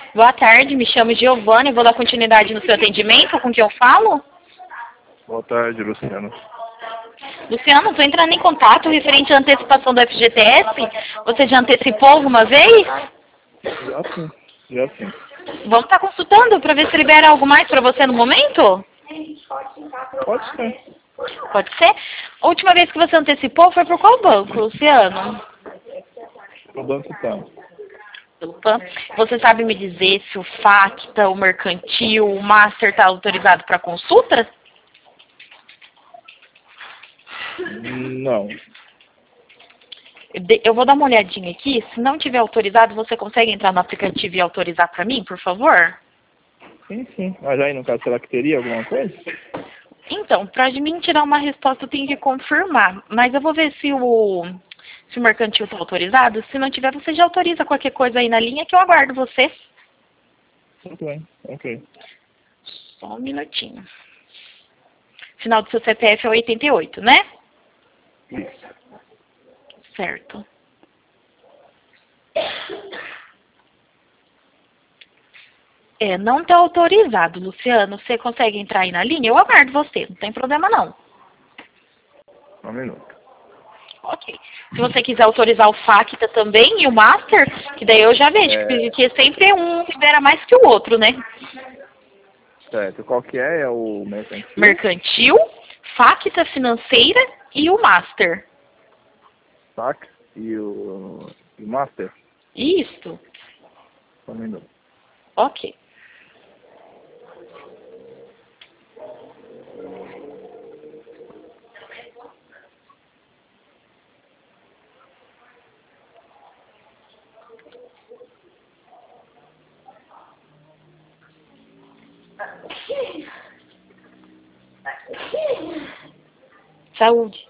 Boa tarde, me chamo Giovana e vou dar continuidade no seu atendimento. Com quem eu falo? Boa tarde, Luciano. Luciano, estou entrando em contato referente à antecipação do FGTS. Você já antecipou alguma vez? Já sim. Vamos estar consultando para ver se libera algo mais para você no momento? Pode ser. Pode ser? A última vez que você antecipou foi por qual banco, Luciano? O Banco Pan. Pelo PAN. Você sabe me dizer se o Facta, o Mercantil, o Master está autorizado para consulta? Não. Eu vou dar uma olhadinha aqui. Se não tiver autorizado, você consegue entrar no aplicativo e autorizar para mim, por favor? Sim. Mas aí, no caso, será que teria alguma coisa? Então, para mim tirar uma resposta, eu tenho que confirmar. Mas eu vou ver se o Mercantil está autorizado. Se não tiver, você já autoriza qualquer coisa aí na linha que eu aguardo você. Muito bem. Ok. Só um minutinho. Final do seu CPF é 88, né? Isso. Certo. Não está autorizado, Luciano. Você consegue entrar aí na linha? Eu aguardo você, não tem problema não. Um minuto. Ok. Se você quiser autorizar o Facta também e o Master, que daí eu já vejo, porque sempre um libera mais que o outro, né? Certo. Qual que é? É o Mercantil? Mercantil, Facta financeira e o Master. Sac e o Master? Isso. Um minuto. Ok. Saúde.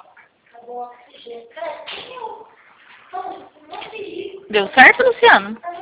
Deu certo, Luciano?